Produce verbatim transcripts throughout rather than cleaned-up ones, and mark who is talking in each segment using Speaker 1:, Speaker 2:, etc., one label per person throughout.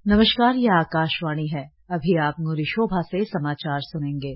Speaker 1: नमस्कार, यह आकाशवाणी है। अभी आप नूरी शोभा से समाचार सुनेंगे।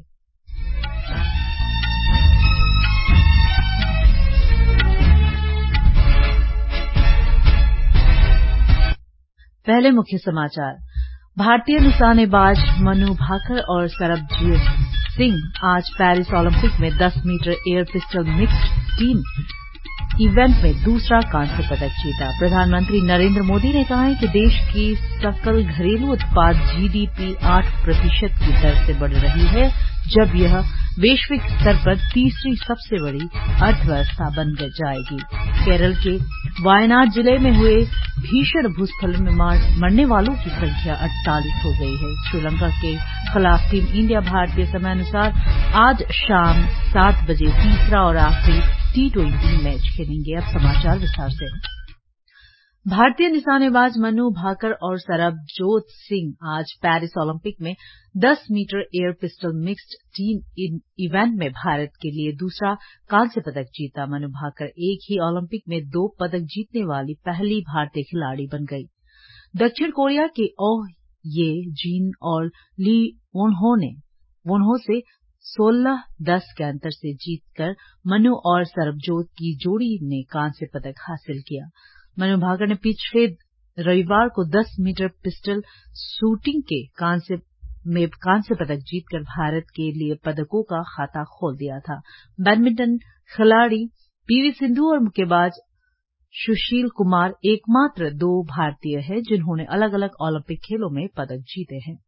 Speaker 1: पहले मुख्य समाचार। भारतीय निशानेबाज मनु भाकर और सरबजीत सिंह आज पेरिस ओलंपिक में दस metre air pistol mixed team event में दूसरा कांस्य पदक जीता। प्रधानमंत्री नरेंद्र मोदी ने कहा है कि देश की सकल घरेलू उत्पाद जीडीपी आठ प्रतिशत की दर से बढ़ रही है, जब यह वैश्विक स्तर पर तीसरी सबसे बड़ी अर्थव्यवस्था बन जाएगी। केरल के वायनाड जिले में हुए भीषण भूस्खलन में मरने वालों की संख्या अड़तालीस हो गई है। श्रीलंका के खिलाफ टीम इंडिया भारतीय समयानुसार आज शाम सात बजे तीसरा और आखिरी टी ट्वेंटी मैच खेलेंगे। अब समाचार विस्तार से। भारतीय निशानेबाज मनु भाकर और सरबजोत सिंह आज पेरिस ओलंपिक में दस metre air pistol mixed team event में भारत के लिए दूसरा कांस्य पदक जीता। मनु भाकर एक ही ओलंपिक में दो पदक जीतने वाली पहली भारतीय खिलाड़ी बन गई। दक्षिण कोरिया के ओह ये जिन और ली वोन्हो ने वोन्हो से सोलह दस के अंतर से जीतकर मनु और सरबजोत की जोड़ी ने कांस्य पदक हासिल किया। मनु भाकर ने पिछले रविवार को दस मीटर पिस्टल शूटिंग के कांस्य में कांस्य पदक जीतकर भारत के लिए पदकों का खाता खोल दिया था। बैडमिंटन खिलाड़ी पीवी सिंधु और मुक्केबाज सुशील कुमार एकमात्र दो भारतीय हैं जिन्होंने अलग अलग ओलंपिक खेलों में पदक जीते हैं।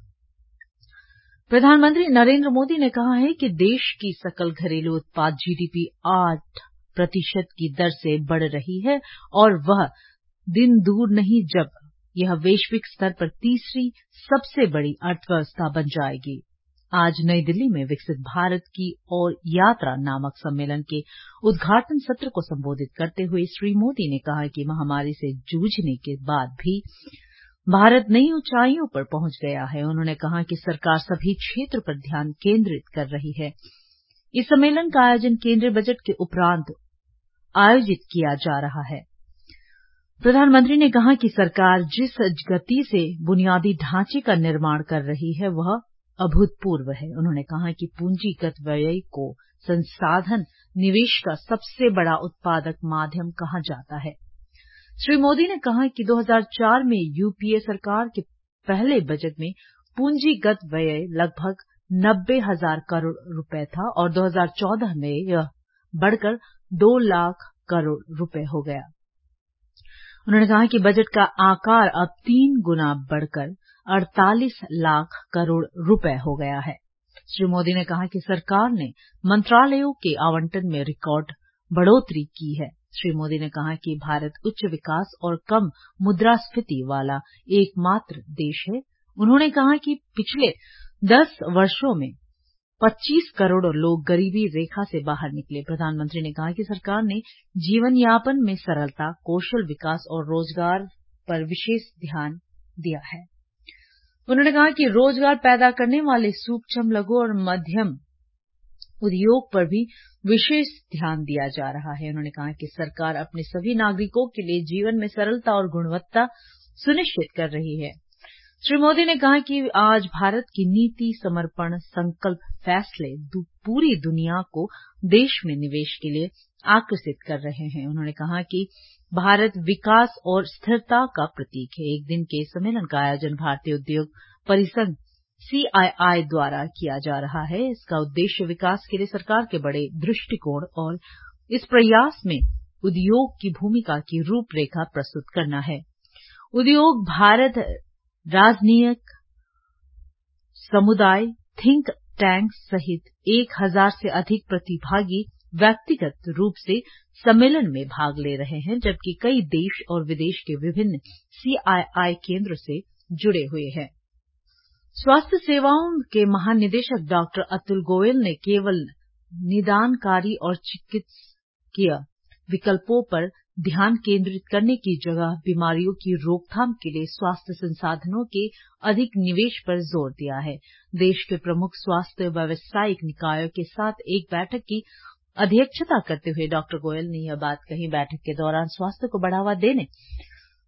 Speaker 1: प्रधानमंत्री नरेंद्र मोदी ने कहा है कि देश की सकल घरेलू उत्पाद जीडीपी आठ प्रतिशत की दर से बढ़ रही है और वह दिन दूर नहीं जब यह वैश्विक स्तर पर तीसरी सबसे बड़ी अर्थव्यवस्था बन जाएगी। आज नई दिल्ली में विकसित भारत की ओर यात्रा नामक सम्मेलन के उद्घाटन सत्र को संबोधित करते हुए श्री मोदी ने कहा कि महामारी से जूझने के बाद भी भारत नई ऊंचाइयों पर पहुंच गया है। उन्होंने कहा कि सरकार सभी क्षेत्र पर ध्यान केंद्रित कर रही है। इस सम्मेलन का आयोजन केंद्रीय बजट के उपरांत आयोजित किया जा रहा है। प्रधानमंत्री ने कहा कि सरकार जिस गति से बुनियादी ढांचे का निर्माण कर रही है वह अभूतपूर्व है। उन्होंने कहा कि पूंजीगत व्यय को संसाधन निवेश का सबसे बड़ा उत्पादक माध्यम कहा जाता है। श्री मोदी ने कहा कि दो हज़ार चार में यूपीए सरकार के पहले बजट में पूंजीगत व्यय लगभग नब्बे हजार करोड़ रुपए था और दो हज़ार चौदह में यह बढ़कर दो लाख करोड़ रुपए हो गया। उन्होंने कहा कि बजट का आकार अब तीन गुना बढ़कर अड़तालीस लाख करोड़ रुपए हो गया है। श्री मोदी ने कहा कि सरकार ने मंत्रालयों के आवंटन में रिकॉर्ड बढ़ोतरी की है। श्री मोदी ने कहा कि भारत उच्च विकास और कम मुद्रास्फीति वाला एकमात्र देश है। उन्होंने कहा कि पिछले दस वर्षों में पच्चीस करोड़ लोग गरीबी रेखा से बाहर निकले। प्रधानमंत्री ने कहा कि सरकार ने जीवन यापन में सरलता, कौशल विकास और रोजगार पर विशेष ध्यान दिया है। उन्होंने कहा कि रोजगार पैदा करने वाले सूक्ष्म, लघु और मध्यम उद्योग पर भी विशेष ध्यान दिया जा रहा है। उन्होंने कहा कि सरकार अपने सभी नागरिकों के लिए जीवन में सरलता और गुणवत्ता सुनिश्चित कर रही है। श्री मोदी ने कहा कि आज भारत की नीति, समर्पण, संकल्प, फैसले दु, पूरी दुनिया को देश में निवेश के लिए आकर्षित कर रहे हैं। उन्होंने कहा कि भारत विकास और स्थिरता का प्रतीक है। एक दिन के सम्मेलन का आयोजन भारतीय उद्योग परिसंघ सीआईआई द्वारा किया जा रहा है। इसका उद्देश्य विकास के लिए सरकार के बड़े दृष्टिकोण और इस प्रयास में उद्योग की भूमिका की रूपरेखा प्रस्तुत करना है। उद्योग भारत राजनयिक समुदाय, थिंक टैंक सहित एक हजार से अधिक प्रतिभागी व्यक्तिगत रूप से सम्मेलन में भाग ले रहे हैं, जबकि कई देश और विदेश के विभिन्न सीआईआई केंद्र से जुड़े हुए हैं। स्वास्थ्य सेवाओं के महानिदेशक डॉक्टर अतुल गोयल ने केवल निदानकारी और चिकित्सकीय विकल्पों पर ध्यान केंद्रित करने की जगह बीमारियों की रोकथाम के लिए स्वास्थ्य संसाधनों के अधिक निवेश पर जोर दिया है। देश के प्रमुख स्वास्थ्य व्यावसायिक निकायों के साथ एक बैठक की अध्यक्षता करते हुए डॉक्टर गोयल ने यह बात कही। बैठक के दौरान स्वास्थ्य को बढ़ावा देने,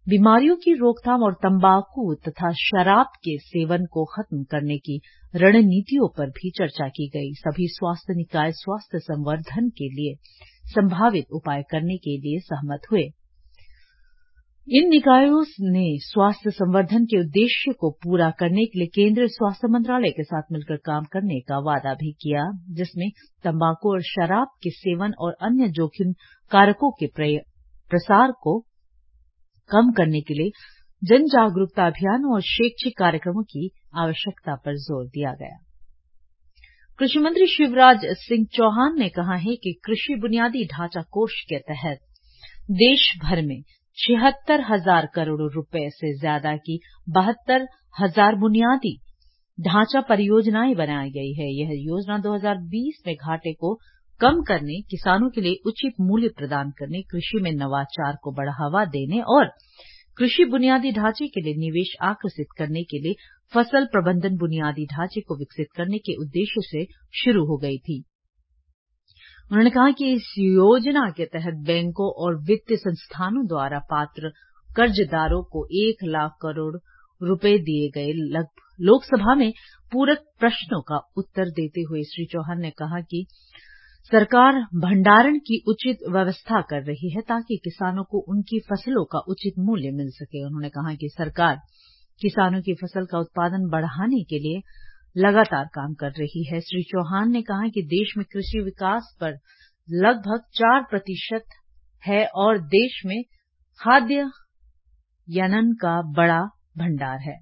Speaker 1: बीमारियों की रोकथाम और तंबाकू तथा शराब के सेवन को खत्म करने की रणनीतियों पर भी चर्चा की गई। सभी स्वास्थ्य निकाय स्वास्थ्य संवर्धन के लिए संभावित उपाय करने के लिए सहमत हुए। इन निकायों ने स्वास्थ्य संवर्धन के उद्देश्य को पूरा करने के लिए केंद्रीय स्वास्थ्य मंत्रालय के साथ मिलकर काम करने का वादा भी किया, जिसमें तंबाकू और शराब के सेवन और अन्य जोखिम कारकों के प्रसार को कम करने के लिए जन जागरूकता अभियान और शैक्षिक कार्यक्रमों की आवश्यकता पर जोर दिया गया। कृषि मंत्री शिवराज सिंह चौहान ने कहा है कि कृषि बुनियादी ढांचा कोष के तहत देश भर में छिहत्तर हजार करोड़ रुपए से ज्यादा की बहत्तर हजार बुनियादी ढांचा परियोजनाएं बनाई गई है। यह योजना दो हज़ार बीस में घाटे को कम करने, किसानों के लिए उचित मूल्य प्रदान करने, कृषि में नवाचार को बढ़ावा देने और कृषि बुनियादी ढांचे के लिए निवेश आकर्षित करने के लिए फसल प्रबंधन बुनियादी ढांचे को विकसित करने के उद्देश्य से शुरू हो गई थी। उन्होंने कहा कि इस योजना के तहत बैंकों और वित्तीय संस्थानों द्वारा पात्र कर्जदारों को एक लाख करोड़ रुपए दिए गए। लोकसभा में पूरक प्रश्नों का उत्तर देते हुए श्री चौहान ने कहा कि सरकार भंडारण की उचित व्यवस्था कर रही है ताकि किसानों को उनकी फसलों का उचित मूल्य मिल सके। उन्होंने कहा कि सरकार किसानों की फसल का उत्पादन बढ़ाने के लिए लगातार काम कर रही है। श्री चौहान ने कहा कि देश में कृषि विकास पर लगभग चार प्रतिशत है और देश में खाद्य यानन का बड़ा भंडार है।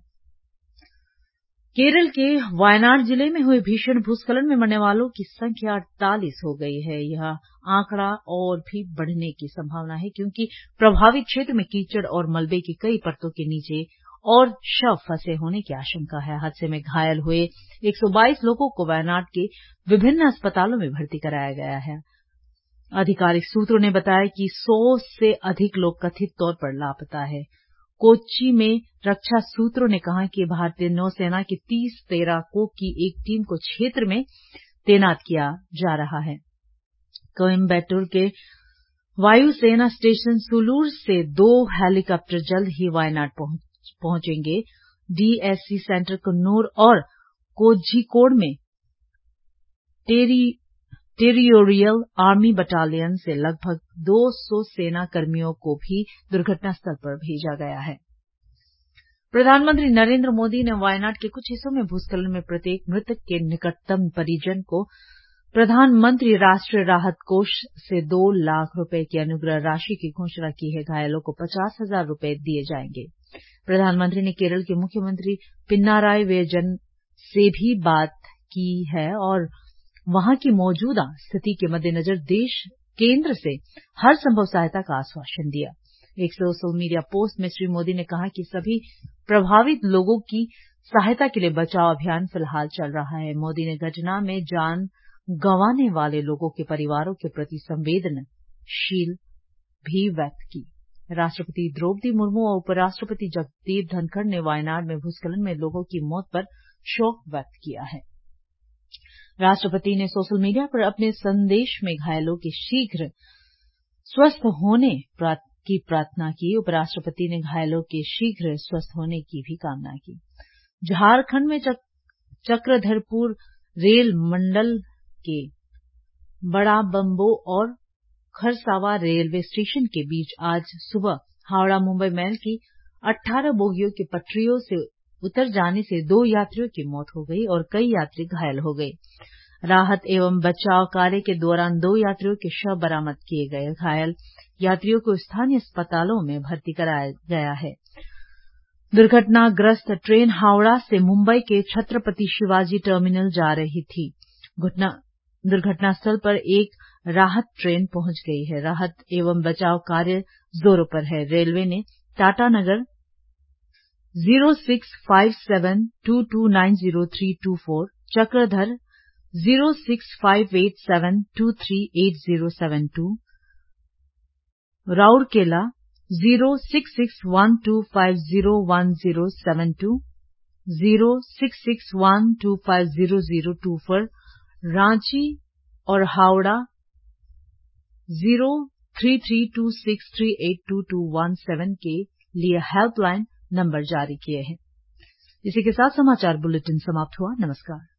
Speaker 1: केरल के वायनाड जिले में हुए भीषण भूस्खलन में मरने वालों की संख्या अड़तालीस हो गई है। यह आंकड़ा और भी बढ़ने की संभावना है क्योंकि प्रभावित क्षेत्र में कीचड़ और मलबे की कई परतों के नीचे और शव फंसे होने की आशंका है। हादसे में घायल हुए एक सौ बाईस लोगों को वायनाड के विभिन्न अस्पतालों में भर्ती कराया गया है। आधिकारिक सूत्रों ने बताया कि सौ से अधिक लोग कथित तौर पर लापता है। कोच्चि में रक्षा सूत्रों ने कहा कि भारतीय नौसेना की तीस तैराकों की एक टीम को क्षेत्र में तैनात किया जा रहा है। कोयम्बटूर के वायुसेना स्टेशन सुलूर से दो हेलीकॉप्टर जल्द ही वायनाड पहुंच पहुंचेंगे। डीएससी सेंटर कन्नूर और कोझिकोड में टेरी टेरिटोरियल आर्मी बटालियन से लगभग दो सौ सेना कर्मियों को भी दुर्घटना स्थल पर भेजा गया है। प्रधानमंत्री नरेंद्र मोदी ने वायनाड के कुछ हिस्सों में भूस्खलन में प्रत्येक मृतक के निकटतम परिजन को प्रधानमंत्री राष्ट्रीय राहत कोष से दो लाख रुपए की अनुग्रह राशि की घोषणा की है। घायलों को पचास हजार रुपए दिए जाएंगे। प्रधानमंत्री ने केरल के मुख्यमंत्री पिनाराई विजयन से भी बात की है और वहां की मौजूदा स्थिति के मद्देनजर देश केंद्र से हर संभव सहायता का आश्वासन दिया। एक सोशल मीडिया पोस्ट में श्री मोदी ने कहा कि सभी प्रभावित लोगों की सहायता के लिए बचाव अभियान फिलहाल चल रहा है। मोदी ने घटना में जान गंवाने वाले लोगों के परिवारों के प्रति संवेदनशील भी व्यक्त की। राष्ट्रपति द्रौपदी मुर्मू और उपराष्ट्रपति जगदीप धनखड़ ने वायनाड में भूस्खलन में लोगों की मौत पर शोक व्यक्त किया है। राष्ट्रपति ने सोशल मीडिया पर अपने संदेश में घायलों के शीघ्र स्वस्थ होने की प्रार्थना की। उपराष्ट्रपति ने घायलों के शीघ्र स्वस्थ होने की भी कामना की। झारखंड में चक, चक्रधरपुर रेल मंडल के बड़ा बम्बो और खरसावा रेलवे स्टेशन के बीच आज सुबह हावड़ा मुंबई मेल की अठारह बोगियों की पटरियों से उतर जाने से दो यात्रियों की मौत हो गई और कई यात्री घायल हो गए। राहत एवं बचाव कार्य के दौरान दो यात्रियों के शव बरामद किए गए। घायल यात्रियों को स्थानीय अस्पतालों में भर्ती कराया गया है। दुर्घटनाग्रस्त ट्रेन हावड़ा से मुंबई के छत्रपति शिवाजी टर्मिनल जा रही थी। दुर्घटना स्थल पर एक राहत ट्रेन पहुंच गई है। राहत एवं बचाव कार्य जोरों पर है। रेलवे ने Tatanagar zero six five seven two two nine zero three two four, Chakradhar zero six five eight seven two three eight zero seven two, Rourkela zero six six one two five zero one zero seven two, zero six six one two five zero zero two four, Ranchi और Howrah zero three three two six three eight two two one seven के लिए helpline number जारी किए हैं। इसी के साथ समाचार बुलेटिन समाप्त हुआ। नमस्कार।